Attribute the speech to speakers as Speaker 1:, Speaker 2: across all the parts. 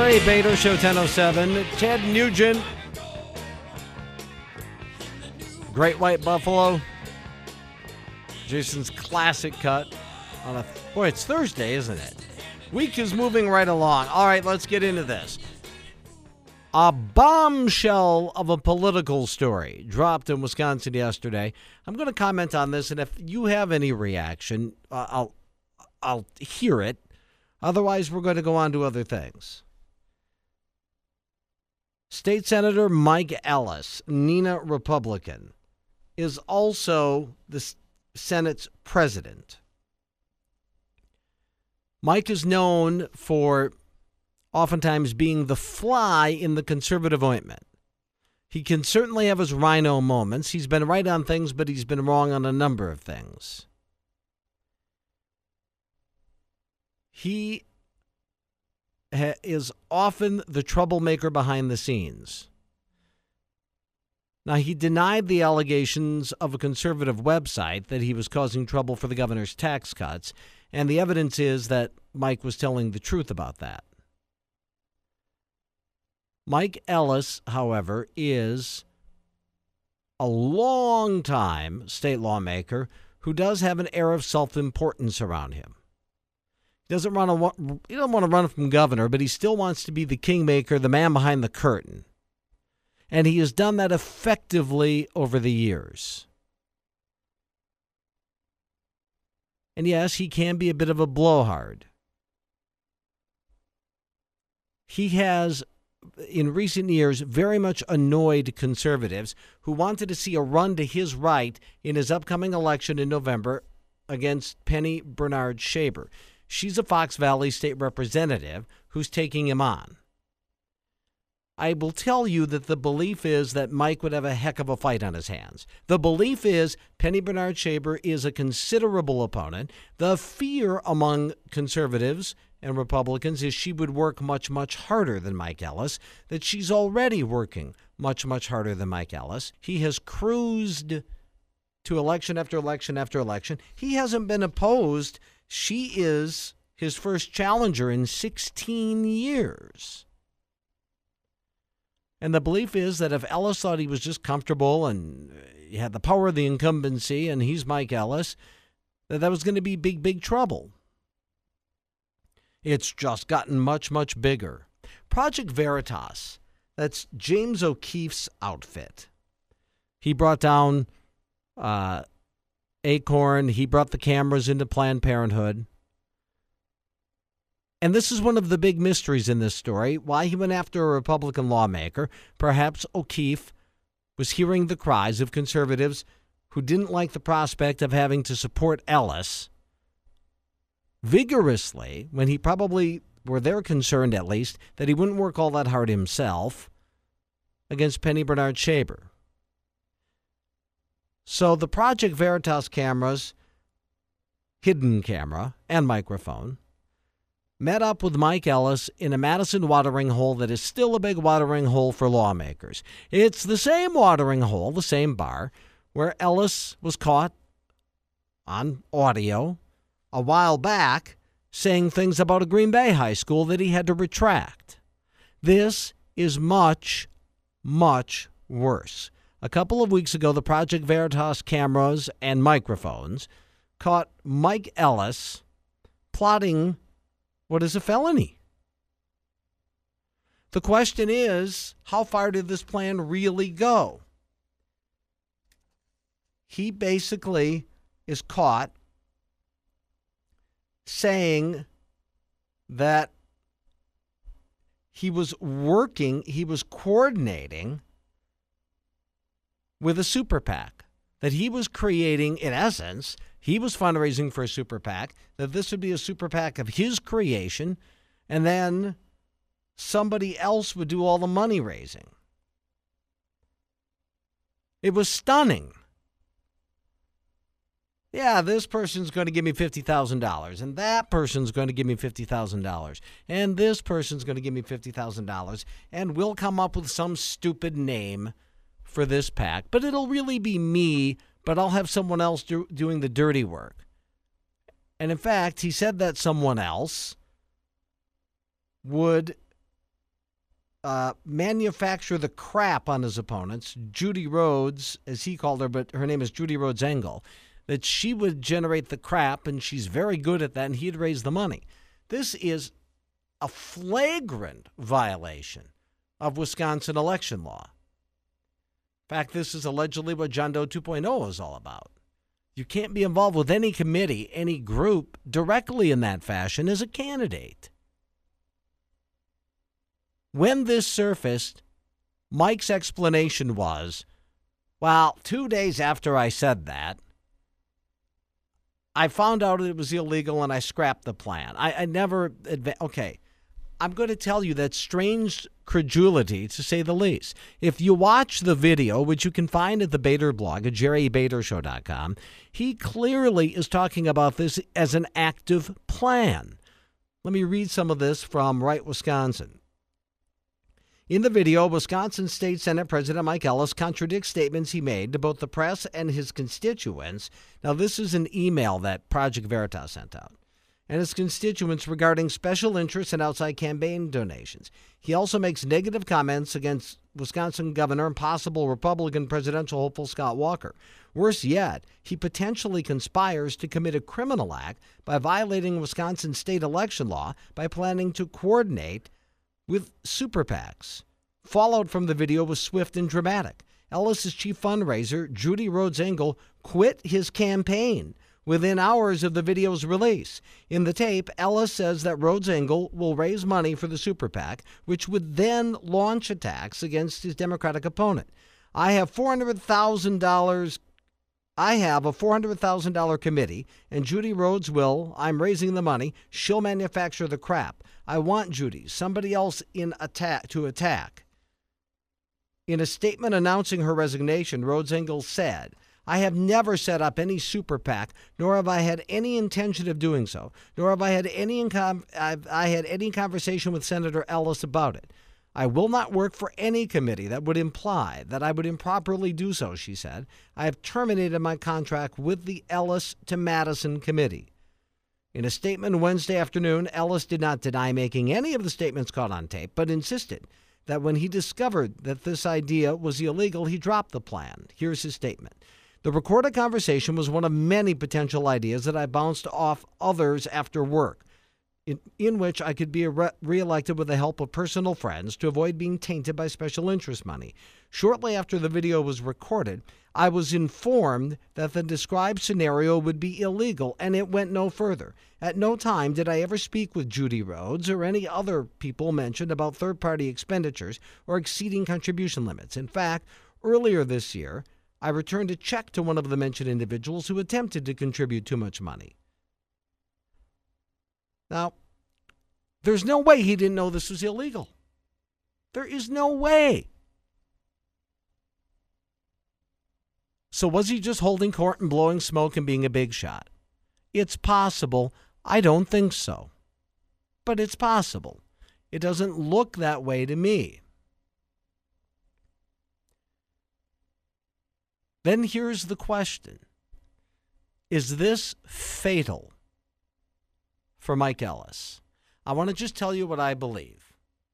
Speaker 1: Gary Bader, Show 1007. Ted Nugent. Great White Buffalo. Jason's classic cut on a... Boy, it's Thursday, isn't it? Week is moving right along. All right, let's get into this. A bombshell of a political story dropped in Wisconsin yesterday. I'm going to comment on this, and if you have any reaction, I'll hear it. Otherwise, we're going to go on to other things. State Senator Mike Ellis, Neenah Republican, is also the Senate's president. Mike is known for oftentimes being the fly in the conservative ointment. He can certainly have his rhino moments. He's been right on things, but he's been wrong on a number of things. He is often the troublemaker behind the scenes. Now, he denied the allegations of a conservative website that he was causing trouble for the governor's tax cuts, and the evidence is that Mike was telling the truth about that. Mike Ellis, however, is a long-time state lawmaker who does have an air of self-importance around him. He doesn't want to run from governor, but he still wants to be the kingmaker, the man behind the curtain. And he has done that effectively over the years. And yes, he can be a bit of a blowhard. He has, in recent years, very much annoyed conservatives who wanted to see a run to his right in his upcoming election in November against Penny Bernard-Shaber. She's a Fox Valley state representative who's taking him on. I will tell you that the belief is that Mike would have a heck of a fight on his hands. The belief is Penny Bernard-Shaber is a considerable opponent. The fear among conservatives and Republicans is she would work much, much harder than Mike Ellis, that she's already working much, much harder than Mike Ellis. He has cruised to election after election after election. He hasn't been opposed. She is his first challenger in 16 years. And the belief is that if Ellis thought he was just comfortable and he had the power of the incumbency and he's Mike Ellis, that was going to be big, big trouble. It's just gotten much, much bigger. Project Veritas, that's James O'Keefe's outfit. He brought down Acorn. He brought the cameras into Planned Parenthood. And this is one of the big mysteries in this story, why he went after a Republican lawmaker. Perhaps O'Keefe was hearing the cries of conservatives who didn't like the prospect of having to support Ellis vigorously when he probably, were they're concerned at least, that he wouldn't work all that hard himself against Penny Bernard-Shaber. So the Project Veritas cameras, hidden camera and microphone, met up with Mike Ellis in a Madison watering hole that is still a big watering hole for lawmakers. It's the same watering hole, the same bar, where Ellis was caught on audio a while back saying things about a Green Bay high school that he had to retract. This is much, much worse. A couple of weeks ago, the Project Veritas cameras and microphones caught Mike Ellis plotting what is a felony. The question is, how far did this plan really go? He basically is caught saying that he was coordinating with a super PAC, that he was creating, in essence, he was fundraising for a super PAC, that this would be a super PAC of his creation, and then somebody else would do all the money raising. It was stunning. Yeah, this person's going to give me $50,000, and that person's going to give me $50,000, and this person's going to give me $50,000, and we'll come up with some stupid name for this PAC, but it'll really be me, but I'll have someone else doing the dirty work. And in fact, he said that someone else would manufacture the crap on his opponents, Judy Rhodes, as he called her, but her name is Judy Rhodes Engel, that she would generate the crap, and she's very good at that, and he'd raise the money. This is a flagrant violation of Wisconsin election law. In fact, this is allegedly what John Doe 2.0 is all about. You can't be involved with any committee, any group, directly in that fashion as a candidate. When this surfaced, Mike's explanation was, well, 2 days after I said that, I found out it was illegal and I scrapped the plan. I never, okay, I'm going to tell you that strange credulity, to say the least. If you watch the video, which you can find at the Bader blog at jerrybadershow.com, he clearly is talking about this as an active plan. Let me read some of this from Right Wisconsin. In the video, Wisconsin State Senate President Mike Ellis contradicts statements he made to both the press and his constituents. Now, this is an email that Project Veritas sent out. And his constituents regarding special interests and outside campaign donations. He also makes negative comments against Wisconsin governor and possible Republican presidential hopeful Scott Walker. Worse yet, he potentially conspires to commit a criminal act by violating Wisconsin state election law by planning to coordinate with super PACs. Fallout from the video was swift and dramatic. Ellis's chief fundraiser, Judy Rhodes Engel, quit his campaign within hours of the video's release. In the tape, Ellis says that Rhodes Engel will raise money for the super PAC, which would then launch attacks against his Democratic opponent. I have a $400,000 committee, and Judy Rhodes will. I'm raising the money. She'll manufacture the crap. I want Judy, somebody else to attack. In a statement announcing her resignation, Rhodes Engel said, I have never set up any super PAC, nor have I had any intention of doing so, nor have I had any conversation with Senator Ellis about it. I will not work for any committee that would imply that I would improperly do so, she said. I have terminated my contract with the Ellis to Madison committee. In a statement Wednesday afternoon, Ellis did not deny making any of the statements caught on tape, but insisted that when he discovered that this idea was illegal, he dropped the plan. Here's his statement. The recorded conversation was one of many potential ideas that I bounced off others after work, in which I could be reelected with the help of personal friends to avoid being tainted by special interest money. Shortly after the video was recorded, I was informed that the described scenario would be illegal, and it went no further. At no time did I ever speak with Judy Rhodes or any other people mentioned about third-party expenditures or exceeding contribution limits. In fact, earlier this year, I returned a check to one of the mentioned individuals who attempted to contribute too much money. Now, there's no way he didn't know this was illegal. There is no way. So was he just holding court and blowing smoke and being a big shot? It's possible. I don't think so. But it's possible. It doesn't look that way to me. Then here's the question. Is this fatal for Mike Ellis? I want to just tell you what I believe.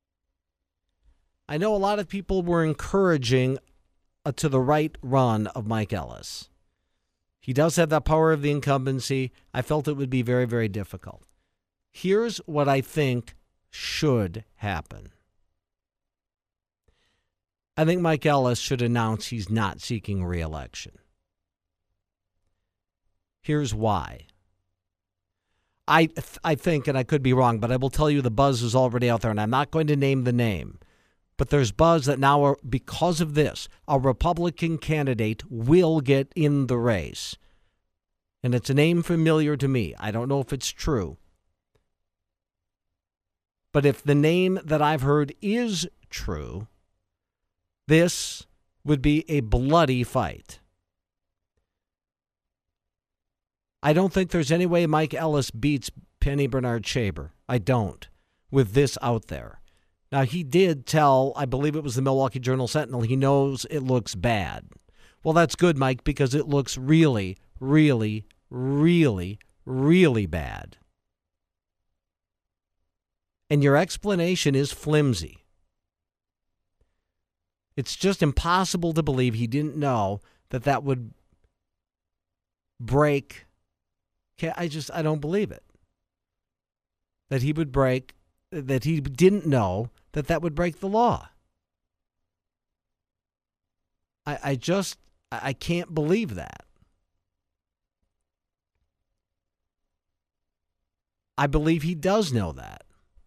Speaker 1: I know a lot of people were encouraging to the right run of Mike Ellis. He does have that power of the incumbency. I felt it would be very, very difficult. Here's what I think should happen. I think Mike Ellis should announce he's not seeking re-election. Here's why. I think, and I could be wrong, but I will tell you the buzz is already out there, and I'm not going to name the name. But there's buzz that now, because of this, a Republican candidate will get in the race. And it's a name familiar to me. I don't know if it's true. But if the name that I've heard is true, this would be a bloody fight. I don't think there's any way Mike Ellis beats Penny Bernard-Shaber. I don't, with this out there. Now, he did tell, I believe it was the Milwaukee Journal-Sentinel, he knows it looks bad. Well, that's good, Mike, because it looks really, really, really, really bad. And your explanation is flimsy. It's just impossible to believe he didn't know that would break. I don't believe it. That he didn't know that would break the law. I can't believe that. I believe he does know that.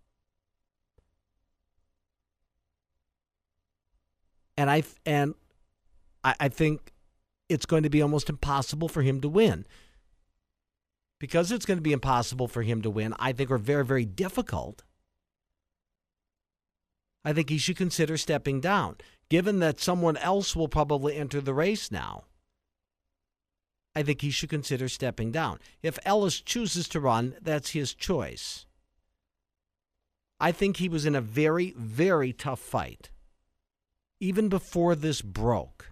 Speaker 1: And I think it's going to be almost impossible for him to win. Because it's going to be impossible for him to win, I think, are very, very difficult. I think he should consider stepping down, given that someone else will probably enter the race now. I think he should consider stepping down. If Ellis chooses to run, that's his choice. I think he was in a very, very tough fight, even before this broke.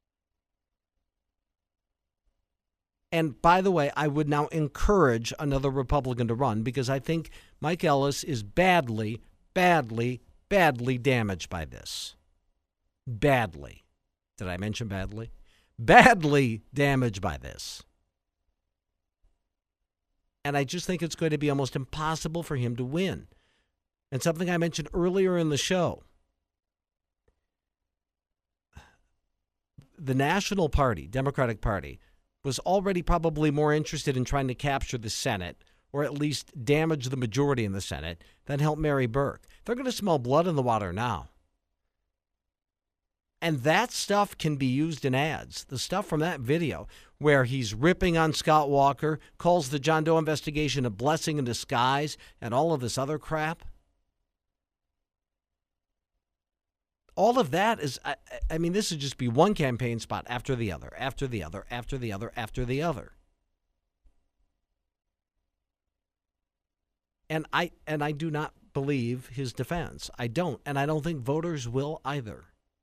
Speaker 1: And by the way, I would now encourage another Republican to run because I think Mike Ellis is badly, badly, badly damaged by this. Badly. Did I mention badly? Badly damaged by this. And I just think it's going to be almost impossible for him to win. And something I mentioned earlier in the show. The National Party, Democratic Party, was already probably more interested in trying to capture the Senate, or at least damage the majority in the Senate, than help Mary Burke. They're going to smell blood in the water now. And that stuff can be used in ads. The stuff from that video where he's ripping on Scott Walker, calls the John Doe investigation a blessing in disguise, and all of this other crap. All of that is, I mean, this would just be one campaign spot after the other, after the other, after the other, after the other. And I do not believe his defense. I don't, and I don't think voters will either.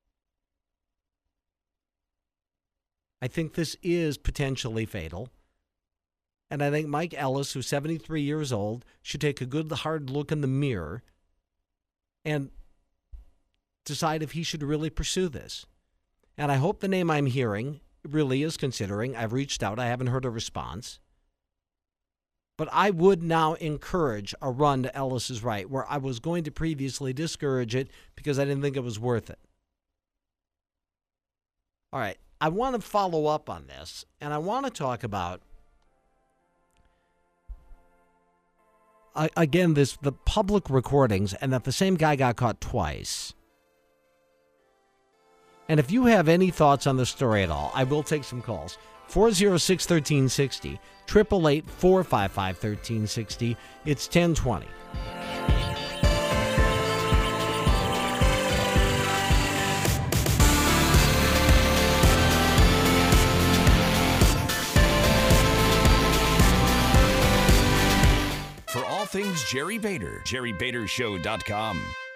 Speaker 1: I think this is potentially fatal. And I think Mike Ellis, who's 73 years old, should take a good hard look in the mirror and decide if he should really pursue this. And I hope the name I'm hearing really is considering. I've reached out. I haven't heard a response. But I would now encourage a run to Ellis's right, where I was going to previously discourage it because I didn't think it was worth it. All right. I want to follow up on this, and I want to talk about, again, the public recordings, and that the same guy got caught twice. And if you have any thoughts on the story at all, I will take some calls. 406-1360, 888-455-1360. It's 1020.
Speaker 2: For all things Jerry Bader, JerryBaderShow.com.